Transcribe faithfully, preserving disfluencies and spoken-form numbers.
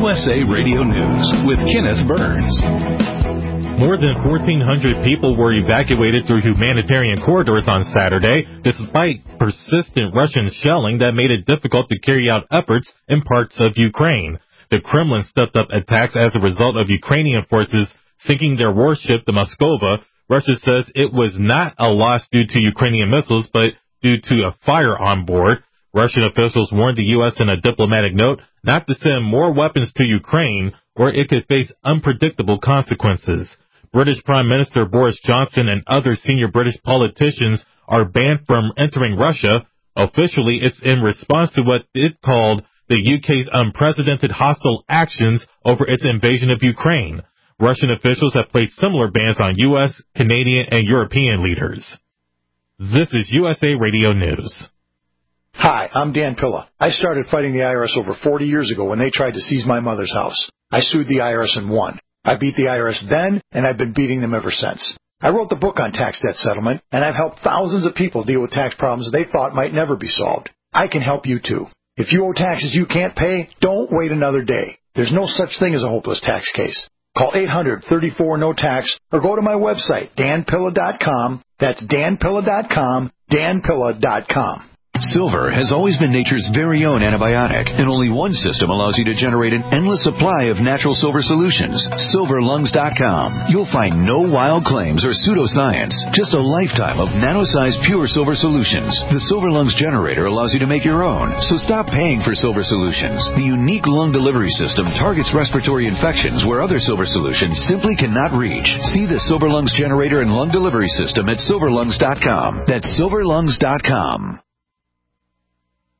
S A Radio News with Kenneth Burns. More than fourteen hundred people were evacuated through humanitarian corridors on Saturday, despite persistent Russian shelling that made it difficult to carry out efforts in parts of Ukraine. The Kremlin stepped up attacks as a result of Ukrainian forces sinking their warship, the Moskova. Russia says it was not a loss due to Ukrainian missiles, but due to a fire on board. Russian officials warned the U S in a diplomatic note not to send more weapons to Ukraine, or it could face unpredictable consequences. British Prime Minister Boris Johnson and other senior British politicians are banned from entering Russia. Officially, it's in response to what it called the U K's unprecedented hostile actions over its invasion of Ukraine. Russian officials have placed similar bans on U S, Canadian, and European leaders. This is U S A Radio News. Hi, I'm Dan Pilla. I started fighting the I R S over forty years ago when they tried to seize my mother's house. I sued the I R S and won. I beat the I R S then, and I've been beating them ever since. I wrote the book on tax debt settlement, and I've helped thousands of people deal with tax problems they thought might never be solved. I can help you too. If you owe taxes you can't pay, don't wait another day. There's no such thing as a hopeless tax case. Call eight hundred, thirty-four, no tax or go to my website, dan pilla dot com. That's dan pilla dot com, dan pilla dot com. Silver has always been nature's very own antibiotic, and only one system allows you to generate an endless supply of natural silver solutions. silver lungs dot com. You'll find no wild claims or pseudoscience, just a lifetime of nano-sized pure silver solutions. The Silver Lungs generator allows you to make your own, so stop paying for silver solutions. The unique lung delivery system targets respiratory infections where other silver solutions simply cannot reach. See the Silver Lungs generator and lung delivery system at silver lungs dot com. That's silver lungs dot com.